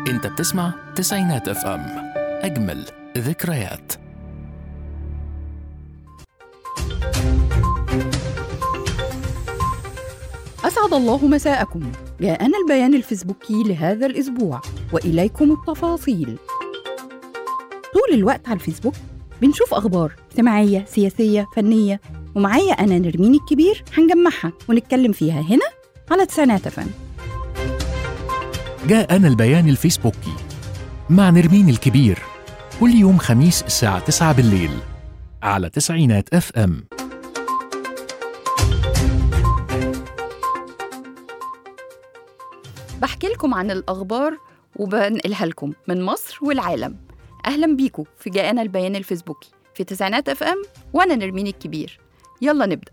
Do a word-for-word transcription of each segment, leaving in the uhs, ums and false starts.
انت بتسمع تسعينات اف ام، اجمل ذكريات. أسعد الله مساءكم. جاءنا البيان الفيسبوكي لهذا الأسبوع وإليكم التفاصيل. طول الوقت على الفيسبوك بنشوف أخبار اجتماعية، سياسية، فنية، ومعايا أنا نرمين الكبير هنجمعها ونتكلم فيها هنا على تسعينات اف ام. جاءنا البيان الفيسبوكي مع نرمين الكبير كل يوم خميس الساعة تسعة بالليل على تسعينات اف ام. بحكي لكم عن الأخبار وبنقلها لكم من مصر والعالم. أهلا بيكم في جاءنا البيان الفيسبوكي في تسعينات اف ام، وأنا نرمين الكبير. يلا نبدأ.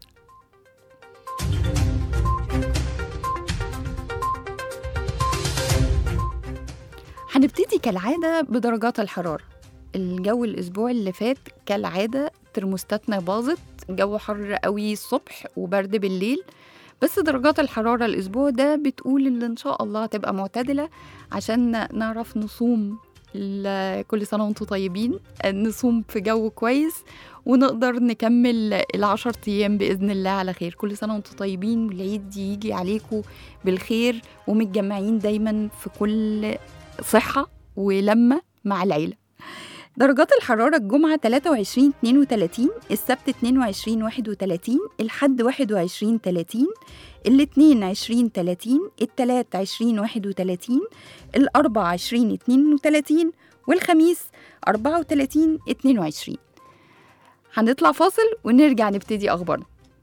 هنبتدي كالعادة بدرجات الحرارة. الجو الأسبوع اللي فات كالعادة ترموستاتنا باظت، الجو حر قوي الصبح وبرد بالليل، بس درجات الحرارة الأسبوع ده بتقول اللي إن شاء الله هتبقى معتدلة عشان نعرف نصوم. كل سنة وانتم طيبين، نصوم في جو كويس ونقدر نكمل العشر أيام بإذن الله على خير. كل سنة وانتم طيبين والعيد يجي عليكم بالخير ومتجمعين دايما في كل صحة ولمة مع العيلة. درجات الحرارة الجمعة ثلاثة وعشرين اثنين وثلاثين، السبت اثنين وعشرين واحد وثلاثين، الحد واحد وعشرين ثلاثين، الاثنين عشرين ثلاثين، الثلاث عشرين واحد وثلاثين، الأربع عشرين اثنين وثلاثين، والخميس أربعة وثلاثين اثنين وعشرين. هنطلع فاصل ونرجع نبتدي أخبارنا.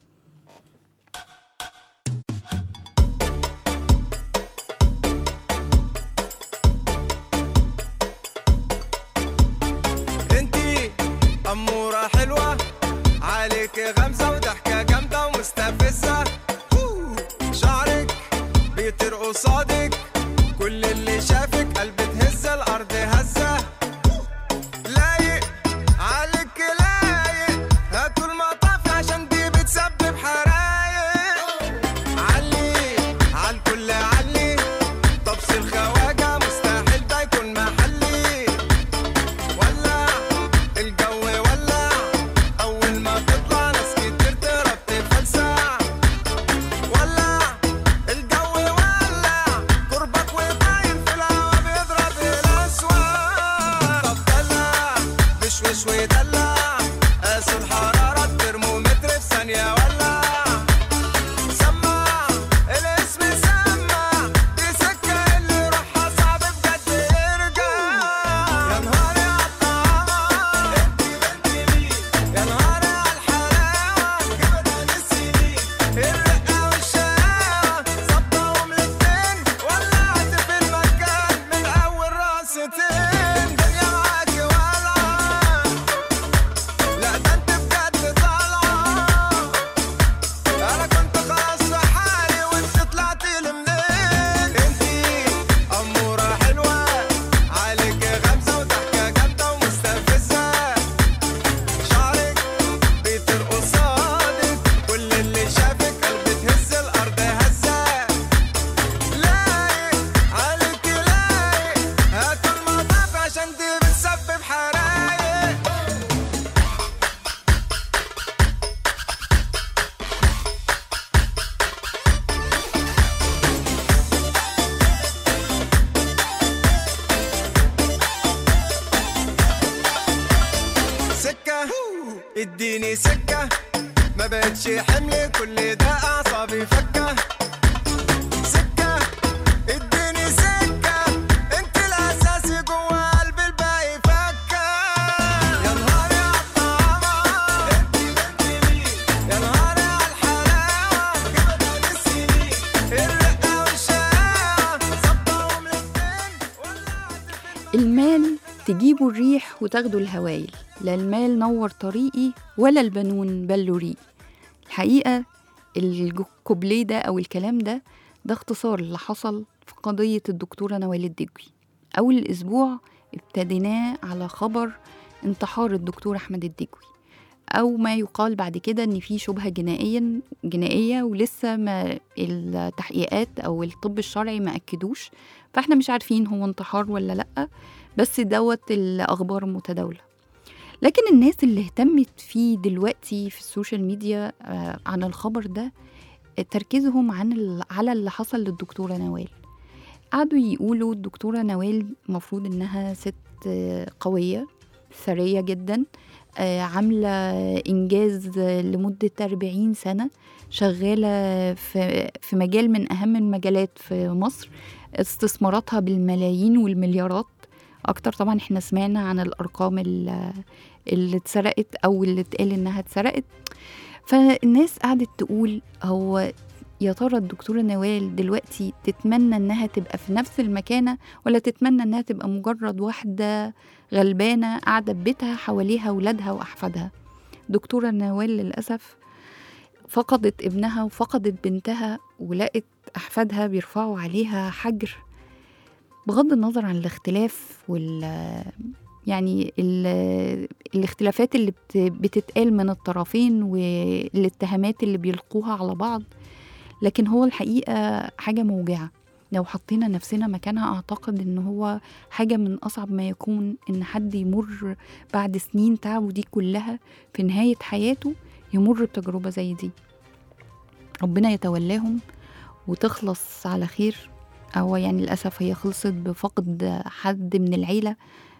أمورة حلوة عليك، غمزة وضحكة جامدة ومستفزة، شعرك بيطير قصادك، كل اللي شافك قلب تهز الأرض هزة، لايق عليك لايق، هاتوا المطاف عشان دي بتسبب حرايق، علي عالكل علي، طبس الخواجة مستحيل ده يكون محلي، ولا الجو اديني سكة، ما بقتش حمل كل ده أعصابي فكة، سكة اديني سكة، انت الأساسي جوا قلب الباقي فكة، يا نهاري عالطعامة انتي بنتي مين، يا نهاري عالحلاوة جبنا للسنين، الرقة والشقاوة ظبطهم الاتنين ولا المال تجيبوا الريح وتاخدوا الهوايل، لا المال نور طريقي ولا البنون بلوا ريقي. الحقيقة الكوبليه ده أو الكلام ده ده اختصار اللي حصل في قضية الدكتورة نوال الدجوي. أول الأسبوع ابتديناه على خبر انتحار الدكتور أحمد الدجوي. أو ما يقال بعد كده إن في شبهة جنائيا جنائية ولسه ما التحقيقات أو الطب الشرعي ما أكدوش، فإحنا مش عارفين هو انتحار ولا لأ، بس دوت الأخبار المتداولة. لكن الناس اللي اهتمت فيه دلوقتي في السوشيال ميديا عن الخبر ده تركيزهم عن على اللي حصل للدكتورة نوال. قعدوا يقولوا الدكتورة نوال مفروض إنها ست قوية ثرية جدا، عاملة إنجاز لمدة أربعين سنة، شغالة في, في مجال من أهم المجالات في مصر، استثماراتها بالملايين والمليارات أكتر. طبعا احنا سمعنا عن الأرقام اللي اتسرقت أو اللي اتقال إنها اتسرقت. فالناس قعدت تقول هو يا ترى الدكتورة نوال دلوقتي تتمنى إنها تبقى في نفس المكانة ولا تتمنى إنها تبقى مجرد واحدة غلبانة قاعدة ببيتها حواليها ولادها وأحفادها. دكتورة نوال للأسف فقدت ابنها وفقدت بنتها ولقت أحفادها بيرفعوا عليها حجر، بغض النظر عن الاختلاف وال يعني الاختلافات اللي بتتقال من الطرفين والاتهامات اللي بيلقوها على بعض، لكن هو الحقيقة حاجة موجعة. لو حطينا نفسنا مكانها أعتقد إن هو حاجة من أصعب ما يكون إن حد يمر بعد سنين تعبه دي كلها في نهاية حياته يمر بتجربة زي دي. ربنا يتولاهم وتخلص على خير، أو يعني للأسف هي خلصت بفقد حد من العيلة،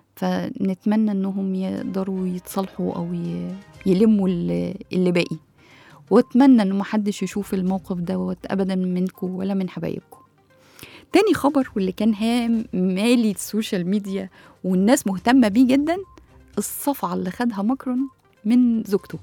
فنتمنى إنهم يقدروا يتصالحوا أو يلموا اللي باقي، واتمنى إنه محدش يشوف الموقف دوت أبدا منكم ولا من حبايبكم. تاني خبر واللي كان هام مالي السوشيال ميديا والناس مهتمة بيه جدا، الصفعة اللي خدها ماكرون من زوجته.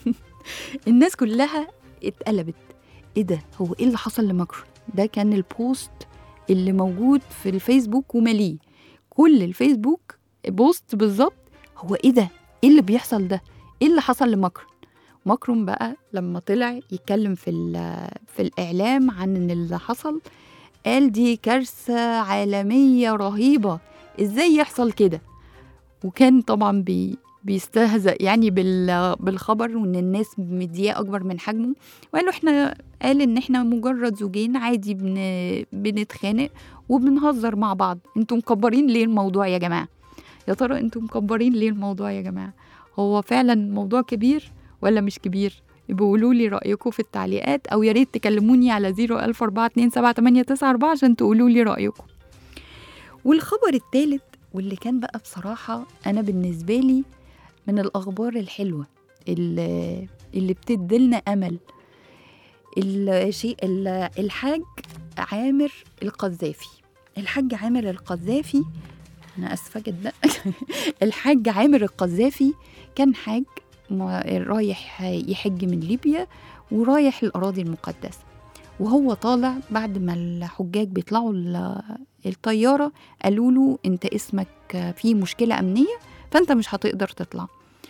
الناس كلها اتقلبت، ايه ده، هو ايه اللي حصل لماكرون؟ ده كان البوست اللي موجود في الفيسبوك وماليه كل الفيسبوك بوست بالظبط، هو ايه ده، ايه اللي بيحصل ده، ايه اللي حصل لماكرون؟ ماكرون بقى لما طلع يتكلم في في الإعلام عن إن اللي حصل، قال دي كارثة عالمية رهيبة، إزاي يحصل كده؟ وكان طبعا بي بيستهزأ يعني بالخبر وإن الناس مدياه أكبر من حجمه، وقالوا إحنا قال إن إحنا مجرد زوجين عادي بن بنتخانق وبنهزر مع بعض، أنتم مكبرين ليه الموضوع يا جماعة؟ يا ترى أنتم مكبرين ليه الموضوع يا جماعة؟ هو فعلا موضوع كبير ولا مش كبير؟ بيقولوا لي رأيكم في التعليقات، أو يا ريت تكلموني على زيرو ألف أربعة اتنين سبعة تمانية تسعة أربعة عشان تقولوا لي رأيكم. والخبر الثالث واللي كان بقى بصراحة أنا بالنسبة لي من الأخبار الحلوة اللي, اللي بتدلنا أمل، الشيء الحاج عامر القذافي. الحاج عامر القذافي أنا أسفة جدا الحاج عامر القذافي كان حاج رايح يحج من ليبيا ورايح الأراضي المقدسة، وهو طالع بعد ما الحجاج بيطلعوا الطيارة قالوا له أنت اسمك فيه مشكلة أمنية فأنت مش هتقدر تطلع،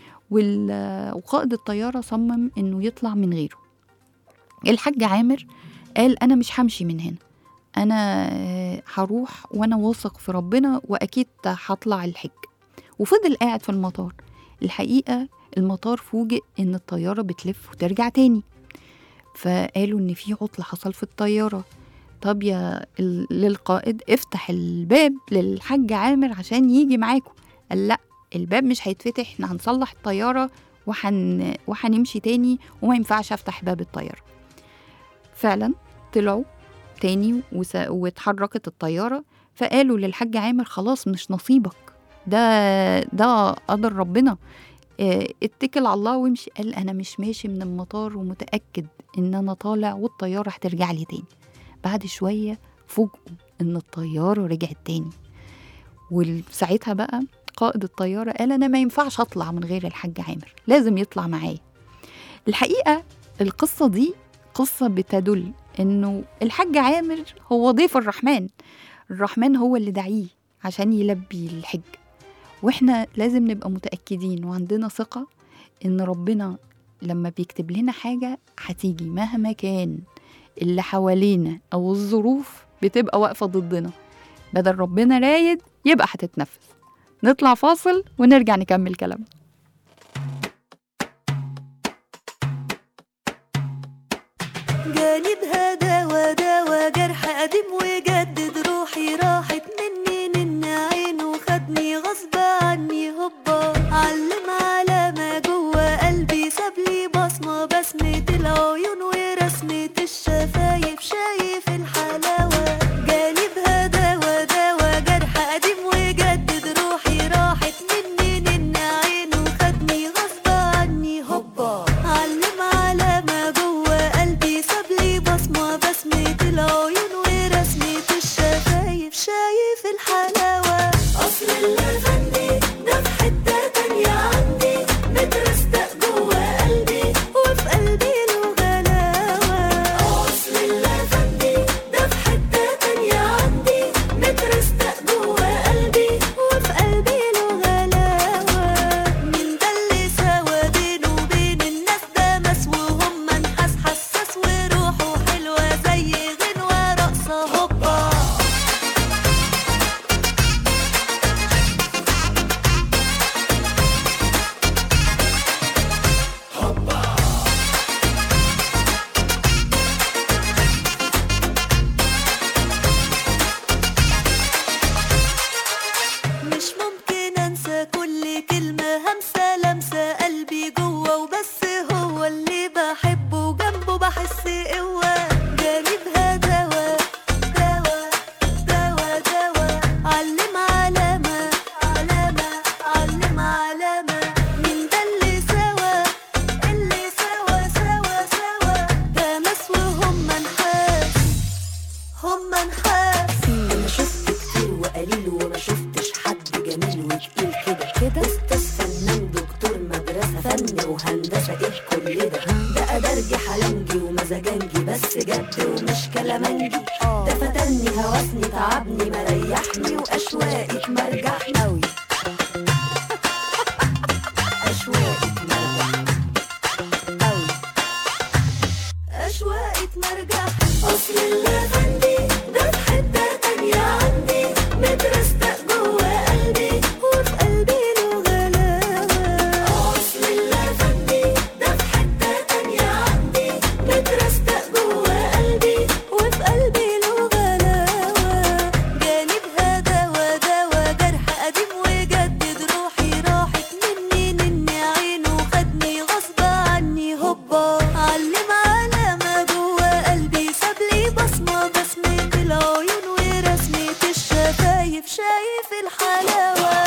وقائد الطيارة صمم أنه يطلع من غيره. الحاج عامر قال أنا مش همشي من هنا، أنا هروح وأنا واثق في ربنا وأكيد هطلع الحج. وفضل قاعد في المطار. الحقيقة المطار فوجئ إن الطيارة بتلف وترجع تاني، فقالوا إن في عطل حصل في الطيارة. طب يا للقائد افتح الباب للحاج عامر عشان يجي معاكم. قال لا، الباب مش هيتفتح، احنا هنصلح الطيارة وحن... وحنمشي تاني وما ينفعش افتح باب الطيارة. فعلا طلعوا تاني وس... واتحركت الطيارة، فقالوا للحاج عامر خلاص مش نصيبك، ده ده قدر ربنا، اه اتكل على الله وامشي. قال انا مش ماشي من المطار ومتأكد ان انا طالع والطيارة هترجع لي تاني. بعد شوية فوجئوا ان الطيارة رجعت تاني، وساعتها بقى قائد الطيارة قال أنا ما ينفعش أطلع من غير الحاج عامر، لازم يطلع معايا. الحقيقة القصة دي قصة بتدل إنه الحاج عامر هو ضيف الرحمن، الرحمن هو اللي دعيه عشان يلبي الحج، وإحنا لازم نبقى متأكدين وعندنا ثقة إن ربنا لما بيكتب لنا حاجة هتيجي مهما كان اللي حوالينا أو الظروف بتبقى واقفة ضدنا، بدل ربنا رايد يبقى هتتنفذ. نطلع فاصل ونرجع نكمل كلامنا. جانبها دوا دوا جرح قديم وجدد روحي راحت مني من عينه خدني غصب عني هوبا علم على ما جوا قلبي سابلي بصمة بسمة العيون ورسمة الشفايف شايف الحلاوة جانبها دوا دوا جرح قديم وجدد روحي راحت مني من عينه خدني غصب عني هوبا علم على ما جوا قلبي سابلي بصمة بسمة العيون ورسمة الشفايف شايف الحلاوة أصل اللافندي ده في حتة تانية عندي مترستق جوا قلبي وفي قلبي له غلاوة أصل اللافندي ده في حتة تانية عندي مترستق جوا قلبي وفي قلبي له غلاوة من ده اللي سوا بينه وبين الناس ده مس وهم نحاس حساس وروحه حلوة زي غنوة رقصة هوبا مش ممكن انسى كل كلمة همسة لمسة قلبي جوا وبس هو اللي بحبه جنبه بحس قوة جانبها دوا دوا دوا دوا علم علامة علامة علم علامة من ده اللي سوا اللي سوا سوا سوا ده ناس وهم نحاس هم نحاس انا شفت كتير وقليل وما شفتش حد جميل وتقيل كده كده استاذ فنان دكتور مدرسة فن وهندسة ايه كل ده ده أدرجي حلنجي ومزاجنجي بس جد ومش كلامنجي ده فتني هوسني تعبني مريحني وأشواقك مرجحني أوي أشواقك مرجحني أوي أشواقك مرجحني أصل اللافندي ده في حتة تانية عندي مترستق جوا قلبي وفي قلبي له غلاوة أصل اللافندي ده في حتة تانية عندي مترستق جوا قلبي وفي قلبي له غلاوة جانبها دوا دوا جرح قديم وجدد روحي راحت مني من عينه خدني غصب عني هوبا علم على ما جوا قلبي سابلي بصمة بسمة العيون ورسمة الشفايف شايف الحلاوة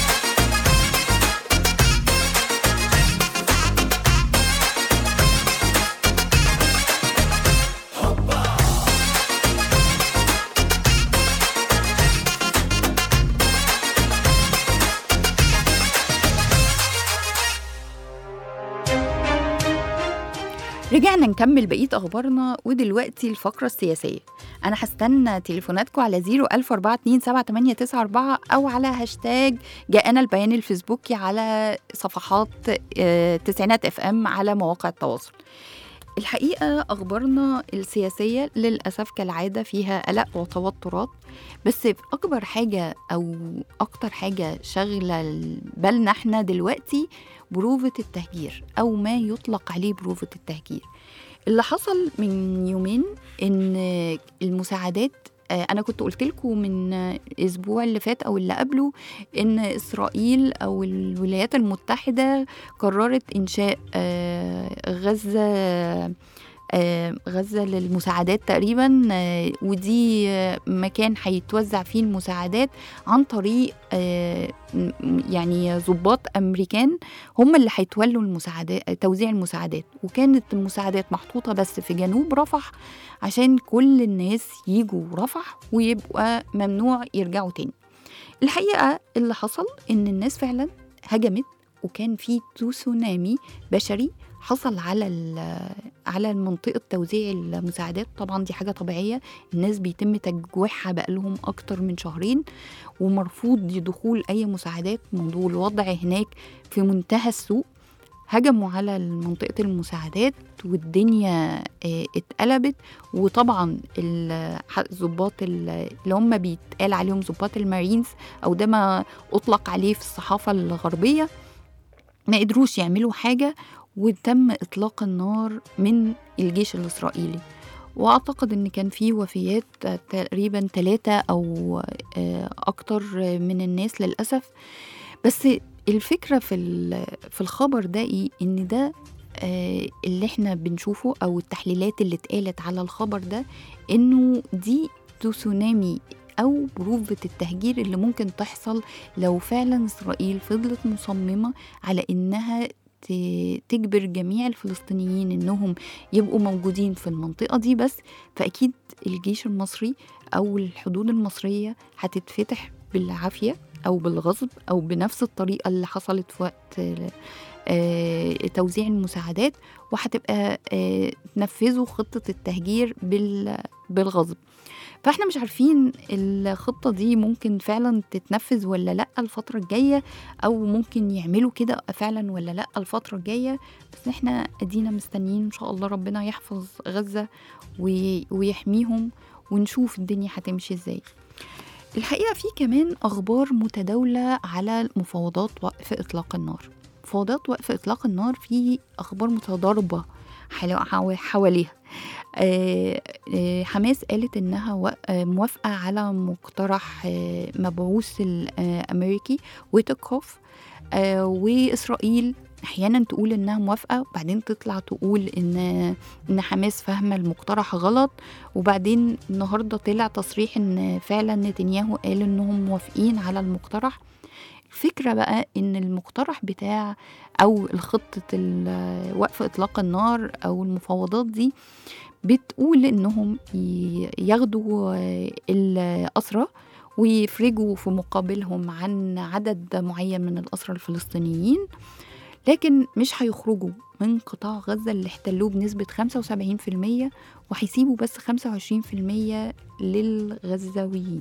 رجعنا نكمل بقية أخبارنا ودلوقتي الفقرة السياسية. أنا هستنى تليفوناتكم على زيرو ألف أربعة اتنين سبعة تمانية تسعة أربعة أو على هاشتاج جاءنا البيان الفيسبوكي على صفحات آه، تسعينات اف ام على مواقع التواصل. الحقيقة أخبارنا السياسية للأسف كالعادة فيها قلق وتوترات، بس أكبر حاجة أو أكتر حاجة شغلة بالنا احنا دلوقتي بروفة التهجير أو ما يطلق عليه بروفة التهجير. اللي حصل من يومين إن المساعدات، أنا كنت قلت لكم من الأسبوع اللي فات أو اللي قبله إن إسرائيل أو الولايات المتحدة قررت إنشاء غزة غزة للمساعدات تقريبا، ودي مكان هيتوزع فيه المساعدات عن طريق يعني ضباط أمريكان هم اللي هيتولوا المساعدات، توزيع المساعدات. وكانت المساعدات محطوطة بس في جنوب رفح عشان كل الناس يجوا رفح ويبقى ممنوع يرجعوا تاني. الحقيقة اللي حصل إن الناس فعلا هجمت وكان في تسونامي بشري حصل على على منطقة توزيع المساعدات. طبعا دي حاجة طبيعية، الناس بيتم تجويعها بقالهم أكتر من شهرين ومرفوض دخول أي مساعدات. موضوع الوضع هناك في منتهى السوء، هجموا على منطقة المساعدات والدنيا اتقلبت. وطبعا الضباط اللي هم بيتقال عليهم ضباط المارينز أو ده ما أطلق عليه في الصحافة الغربية ما قدروش يعملوا حاجة، وتم إطلاق النار من الجيش الإسرائيلي. وأعتقد أن كان في وفيات تقريبا ثلاثة أو أكتر من الناس للأسف. بس الفكرة في في الخبر ده إيه؟ إن ده اللي احنا بنشوفه أو التحليلات اللي اتقالت على الخبر ده إنه دي تسونامي أو بروفة التهجير اللي ممكن تحصل لو فعلا إسرائيل فضلت مصممة على إنها تجبر جميع الفلسطينيين إنهم يبقوا موجودين في المنطقة دي بس. فأكيد الجيش المصري أو الحدود المصرية هتتفتح بالعافية أو بالغصب أو بنفس الطريقة اللي حصلت في وقت آه توزيع المساعدات، وهتبقى آه تنفذوا خطة التهجير بالغصب. فاحنا مش عارفين الخطة دي ممكن فعلا تتنفذ ولا لأ الفترة الجاية، أو ممكن يعملوا كده فعلا ولا لأ الفترة الجاية. بس احنا أدينا مستنيين إن شاء الله ربنا يحفظ غزة ويحميهم ونشوف الدنيا هتمشي ازاي. الحقيقة في كمان أخبار متداولة على مفاوضات وقف إطلاق النار. مفاوضات وقف إطلاق النار في أخبار متضاربة حواليها. آه آه حماس قالت إنها موافقة على مقترح آه مبعوث الأمريكي ويتكوف، آه وإسرائيل أحيانا تقول إنها موافقة وبعدين تطلع تقول إن إن حماس فاهمة المقترح غلط، وبعدين النهاردة طلع تصريح إن فعلا نتنياهو قال إنهم موافقين على المقترح. الفكرة بقى إن المقترح بتاع أو الخطة وقف إطلاق النار أو المفاوضات دي بتقول إنهم ياخدوا الأسرى ويفرجوا في مقابلهم عن عدد معين من الأسرى الفلسطينيين، لكن مش هيخرجوا من قطاع غزة اللي احتلوه بنسبة خمسة وسبعين بالمية، وهيسيبوا بس خمسة وعشرين بالمية للغزاويين،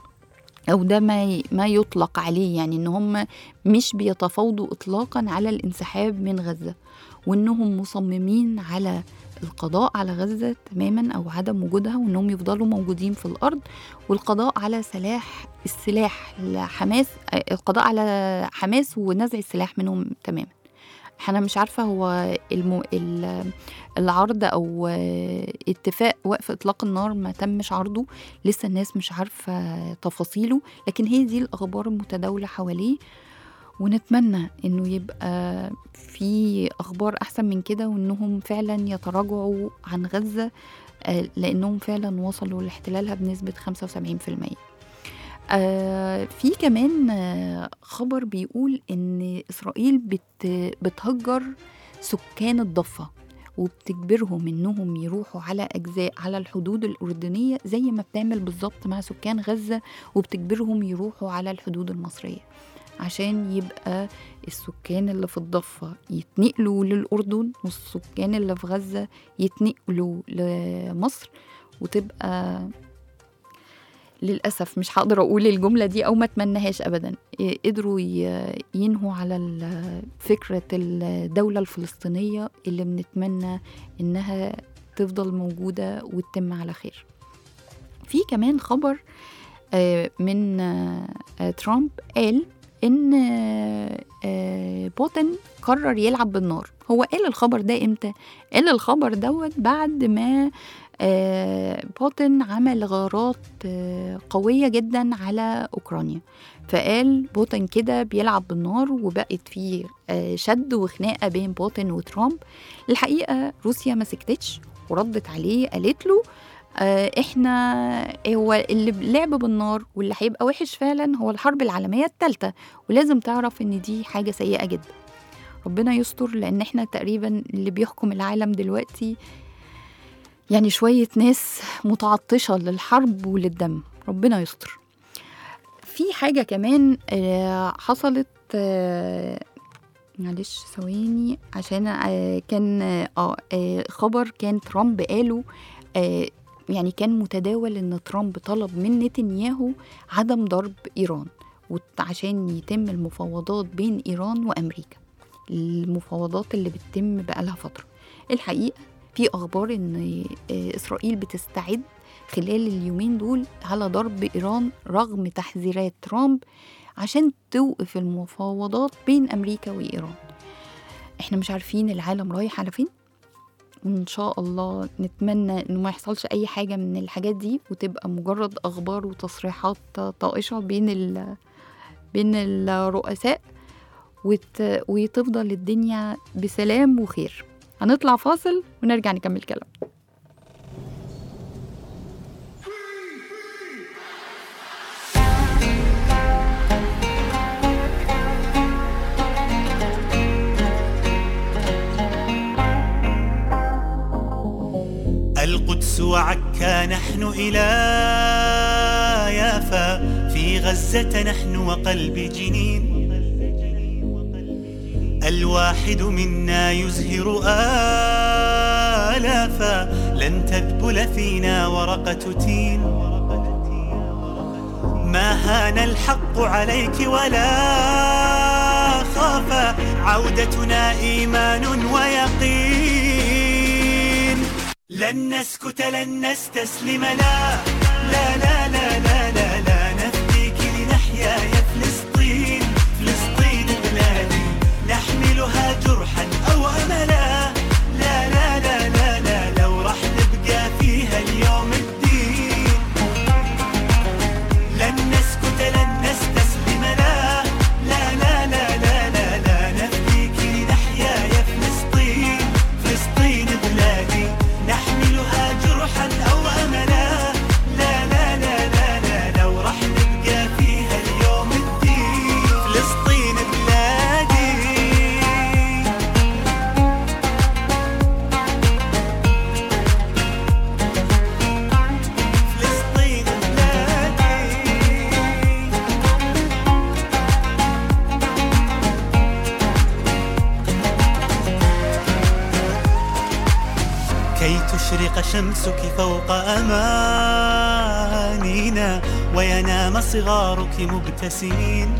أو ده ما ما يطلق عليه، يعني إن هم مش بيتفاوضوا إطلاقا على الانسحاب من غزة، وإنهم مصممين على القضاء على غزة تماما أو عدم وجودها، وإنهم يفضلوا موجودين في الأرض، والقضاء على سلاح السلاح لحماس، القضاء على حماس ونزع السلاح منهم تماما. أنا مش عارفة هو الم... العرض أو اتفاق وقف إطلاق النار ما تمش عرضه لسه، الناس مش عارفة تفاصيله، لكن هي دي الأخبار المتداولة حواليه، ونتمنى إنه يبقى في أخبار أحسن من كده، وإنهم فعلا يتراجعوا عن غزة لأنهم فعلا وصلوا لاحتلالها بنسبة خمسة وسبعين بالمية. آه في كمان آه خبر بيقول إن إسرائيل بت بتهجر سكان الضفة وبتجبرهم إنهم يروحوا على أجزاء على الحدود الأردنية زي ما بتعمل بالظبط مع سكان غزة، وبتجبرهم يروحوا على الحدود المصرية عشان يبقى السكان اللي في الضفة يتنقلوا للأردن والسكان اللي في غزة يتنقلوا لمصر، وتبقى للأسف مش هقدر أقول الجملة دي أو ما أتمنهاش أبدا، قدروا ينهوا على فكرة الدولة الفلسطينية اللي بنتمنى إنها تفضل موجودة وتتم على خير. في كمان خبر من ترامب قال إن بوتين قرر يلعب بالنار. هو قال الخبر ده إمتى؟ قال الخبر دوت بعد ما بوتين عمل غارات قوية جدا على أوكرانيا، فقال بوتين كده بيلعب بالنار، وبقت فيه شد وخناقة بين بوتين وترامب. الحقيقة روسيا ما سكتتش وردت عليه، قالت له احنا هو اللي لعب بالنار واللي هيبقى وحش فعلا هو الحرب العالمية الثالثة، ولازم تعرف ان دي حاجة سيئة جدا. ربنا يستر، لان احنا تقريبا اللي بيحكم العالم دلوقتي يعني شوية ناس متعطشة للحرب وللدم، ربنا يستر. في حاجة كمان حصلت، معلش ثواني عشان كان اه خبر كان ترامب قاله، يعني كان متداول ان ترامب طلب من نتنياهو عدم ضرب ايران عشان يتم المفاوضات بين ايران وامريكا، المفاوضات اللي بتتم بقالها فترة. الحقيقة في اخبار ان اسرائيل بتستعد خلال اليومين دول على ضرب ايران رغم تحذيرات ترامب عشان توقف المفاوضات بين امريكا وايران. احنا مش عارفين العالم رايح على فين، وإن شاء الله نتمنى إنه ما يحصلش أي حاجة من الحاجات دي، وتبقى مجرد أخبار وتصريحات طائشة بين ال بين الرؤساء، وت... وتفضل الدنيا بسلام وخير. هنطلع فاصل ونرجع نكمل كلام. القدس وعكا نحن إلى يافا، في غزة نحن وقلب جنين، الواحد منا يزهر آلافا، لن تذبل فينا ورقة تين. ما هان الحق عليك ولا خاف، عودتنا إيمان ويقين، لن نسكت لن نستسلم، لا لا لا لا لا لا, لا نفديك لنحيا يا فلسطين، فلسطين بلادي نحملها جرحا أو أملا، لا لا لا لا لا لو رح نبقى فيها اليوم الدين، لن نسكت لن نستسلم، لا لا لا لا لا لا, لا نفديك لنحيا يا فلسطين، فلسطين بلادي نحملها جرحا أو أملا، لا لا لا لا لا لو رح نبقى فيها اليوم الدين، فلسطين بلادي. فلسطين بلادي. كي تشرق شمسك فوق أمانينا، وينام صغارك مبتسمين،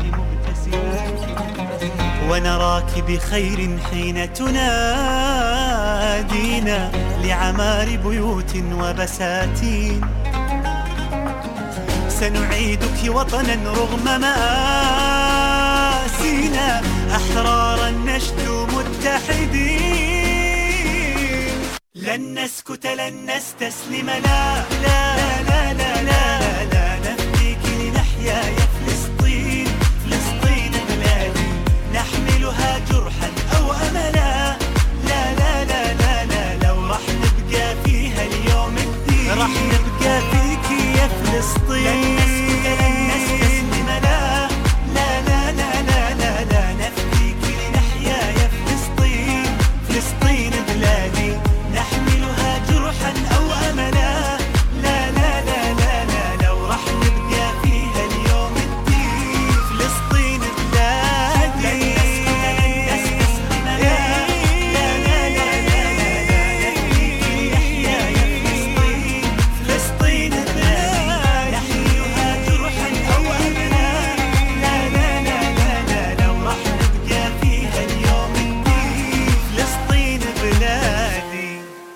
ونراك بخير حين تنادينا، لعمار بيوت وبساتين، سنعيدك وطنا رغم مآسينا، أحرارا نشدو متحدين، لن نسكت لن نستسلم، لا لا لا لا لا لا نفديك لنحيا يا فلسطين، فلسطين بلادي نحملها جرحا أو أملا، لا لا لا لا لا لو رح نبقى فيها اليوم الدين، رح نبقى فيك يا فلسطين، لن نسكت لن نستسلم، لا لا لا لا لا لا, لا نفديك لنحيا يا فلسطين، فلسطين بلادي نحملها جرحا أو أملا، لا لا لا لا لا لو رح نبقى فيها اليوم الدين، فلسطين بلادي. لن نسكت لن نستسلم، لا لا لا لا لا لا نفديك لنحيا يا فلسطين، فلسطين بلادي نحملها جرحا أو أملا، لا لا لا لا لا لو رح نبقى فيها اليوم الدين، فلسطين بلادي.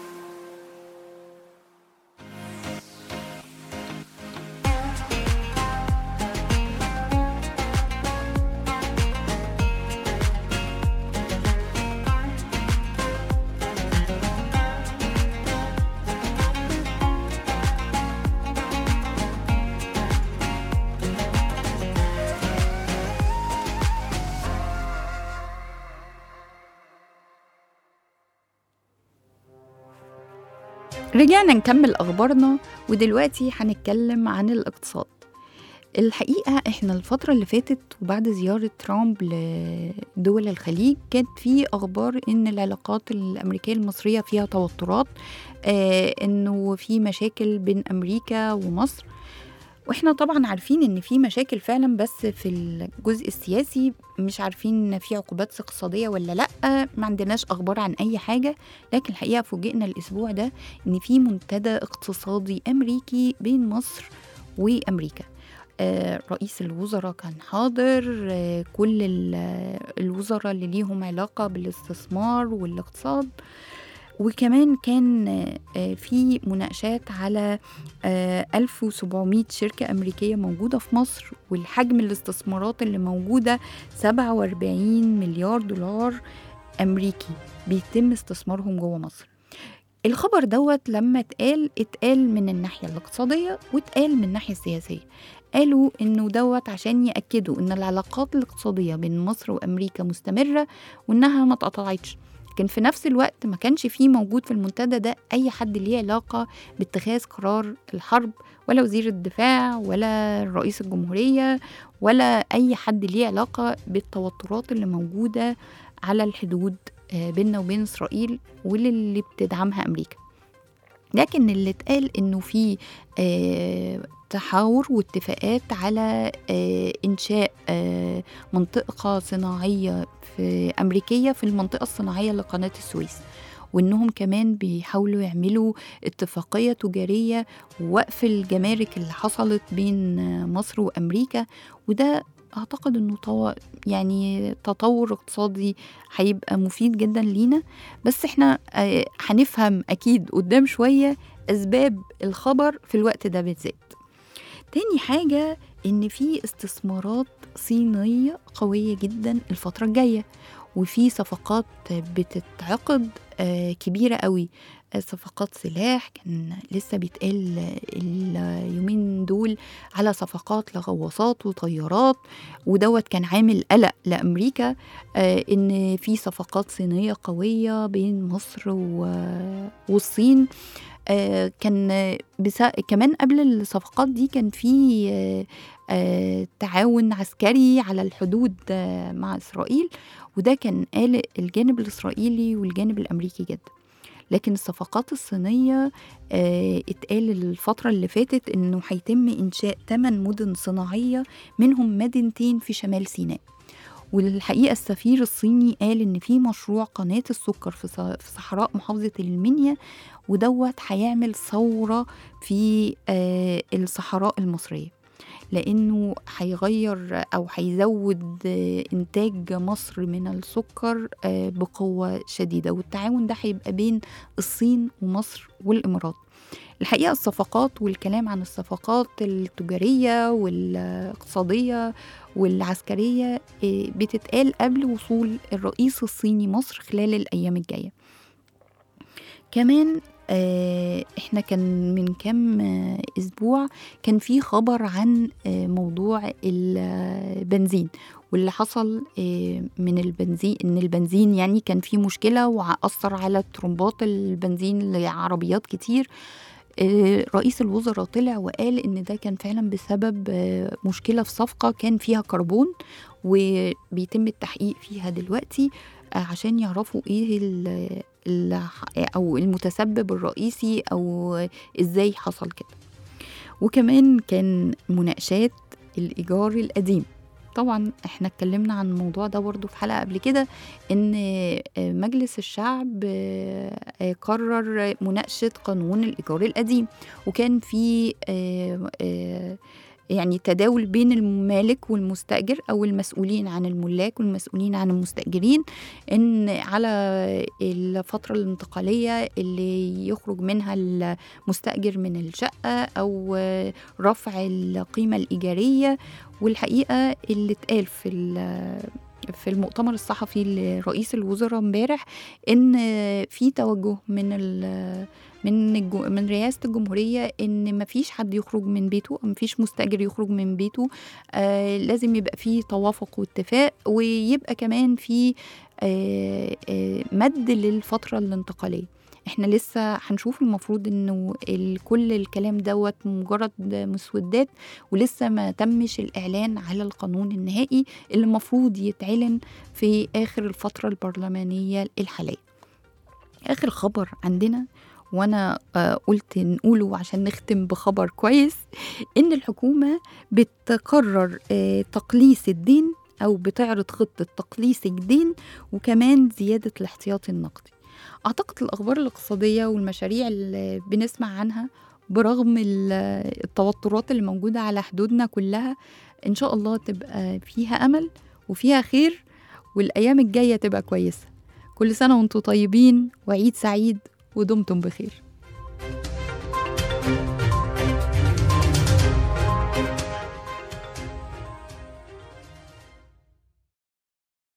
رجعنا نكمل أخبارنا، ودلوقتي هنتكلم عن الاقتصاد. الحقيقة احنا الفترة اللي فاتت وبعد زيارة ترامب لدول الخليج كانت في أخبار إن العلاقات الأمريكية المصرية فيها توترات، آه إنه في مشاكل بين أمريكا ومصر، واحنا طبعا عارفين ان في مشاكل فعلا، بس في الجزء السياسي مش عارفين في عقوبات اقتصادية ولا لا، ما عندناش اخبار عن اي حاجة. لكن الحقيقة فوجئنا الاسبوع ده ان في منتدى اقتصادي امريكي بين مصر وامريكا. آه رئيس الوزراء كان حاضر، آه كل الوزراء اللي ليهم علاقة بالاستثمار والاقتصاد، وكمان كان في مناقشات على ألف وسبعمائة شركة أمريكية موجودة في مصر، والحجم الاستثمارات اللي موجودة سبعة وأربعين مليار دولار أمريكي بيتم استثمارهم جوه مصر. الخبر دوت لما اتقال اتقال من الناحية الاقتصادية واتقال من الناحية السياسية. قالوا إنه دوت عشان يأكدوا إن العلاقات الاقتصادية بين مصر وأمريكا مستمرة وإنها ما اتقطعتش. لكن في نفس الوقت ما كانش فيه موجود في المنتدى ده أي حد ليه علاقة باتخاذ قرار الحرب، ولا وزير الدفاع ولا رئيس الجمهورية ولا أي حد ليه علاقة بالتوترات اللي موجودة على الحدود بيننا وبين إسرائيل واللي بتدعمها أمريكا. لكن اللي اتقال إنه في آه تحاور واتفاقات على آه إنشاء آه منطقة صناعية في أمريكية في المنطقة الصناعية لقناة السويس، وإنهم كمان بيحاولوا يعملوا اتفاقية تجارية ووقف الجمارك اللي حصلت بين مصر وأمريكا. وده أعتقد أنه طو... يعني تطور اقتصادي هيبقى مفيد جدا لينا. بس احنا آه هنفهم أكيد قدام شوية أسباب الخبر في الوقت ده بالذات. تاني حاجة إن في استثمارات صينية قوية جدا الفترة الجاية، وفي صفقات بتتعقد آه كبيرة قوي، صفقات سلاح. كان لسه بيتقال اليومين دول على صفقات لغواصات وطيارات، ودوت كان عامل قلق لأمريكا آه إن في صفقات صينية قوية بين مصر والصين. آه كان بسا... كمان قبل الصفقات دي كان في آه آه تعاون عسكري على الحدود آه مع إسرائيل، وده كان قلق الجانب الإسرائيلي والجانب الأمريكي جدا. لكن الصفقات الصينية آه اتقال الفترة اللي فاتت إنه هيتم إنشاء ثمان مدن صناعية، منهم مدينتين في شمال سيناء. والحقيقة السفير الصيني قال إن في مشروع قناة السكر في صحراء محافظة المنيا، ودوت هيعمل ثورة في آه الصحراء المصرية، لأنه هيغير أو هيزود إنتاج مصر من السكر بقوة شديدة. والتعاون ده هيبقى بين الصين ومصر والإمارات. الحقيقة الصفقات والكلام عن الصفقات التجارية والاقتصادية والعسكرية بتتقال قبل وصول الرئيس الصيني مصر خلال الأيام الجاية. كمان احنا كان من كام اسبوع كان في خبر عن موضوع البنزين واللي حصل من البنزين، ان البنزين يعني كان في مشكلة وأثر على ترمبات البنزين لعربيات كتير. رئيس الوزراء طلع وقال ان ده كان فعلا بسبب مشكلة في صفقة كان فيها كربون، وبيتم التحقيق فيها دلوقتي عشان يعرفوا ايه أو المتسبب الرئيسي أو إزاي حصل كده. وكمان كان مناقشات الإيجار القديم. طبعا احنا اتكلمنا عن الموضوع ده برضو في حلقة قبل كده، ان مجلس الشعب قرر مناقشة قانون الإيجار القديم، وكان في يعني تداول بين المالك والمستأجر أو المسؤولين عن الملاك والمسؤولين عن المستأجرين، إن على الفترة الانتقالية اللي يخرج منها المستأجر من الشقة أو رفع القيمة الإيجارية. والحقيقة اللي اتقال في في المؤتمر الصحفي لرئيس الوزراء امبارح ان في توجه من من من رئاسة الجمهورية ان مفيش حد يخرج من بيته، مفيش مستأجر يخرج من بيته. آه لازم يبقى في توافق واتفاق، ويبقى كمان في آه آه مد للفترة الانتقالية. احنا لسه هنشوف، المفروض انه كل الكلام دوت مجرد مسودات، ولسه ما تمش الاعلان على القانون النهائي اللي المفروض يتعلن في اخر الفترة البرلمانية الحالية. اخر خبر عندنا، وانا قلت نقوله عشان نختم بخبر كويس، ان الحكومة بتقرر تقليص الدين او بتعرض خطة تقليص الدين وكمان زيادة الاحتياطي النقدي. أعتقد الأخبار الاقتصادية والمشاريع اللي بنسمع عنها برغم التوترات اللي موجودة على حدودنا كلها إن شاء الله تبقى فيها أمل وفيها خير، والأيام الجاية تبقى كويسة. كل سنة وانتم طيبين وعيد سعيد ودمتم بخير.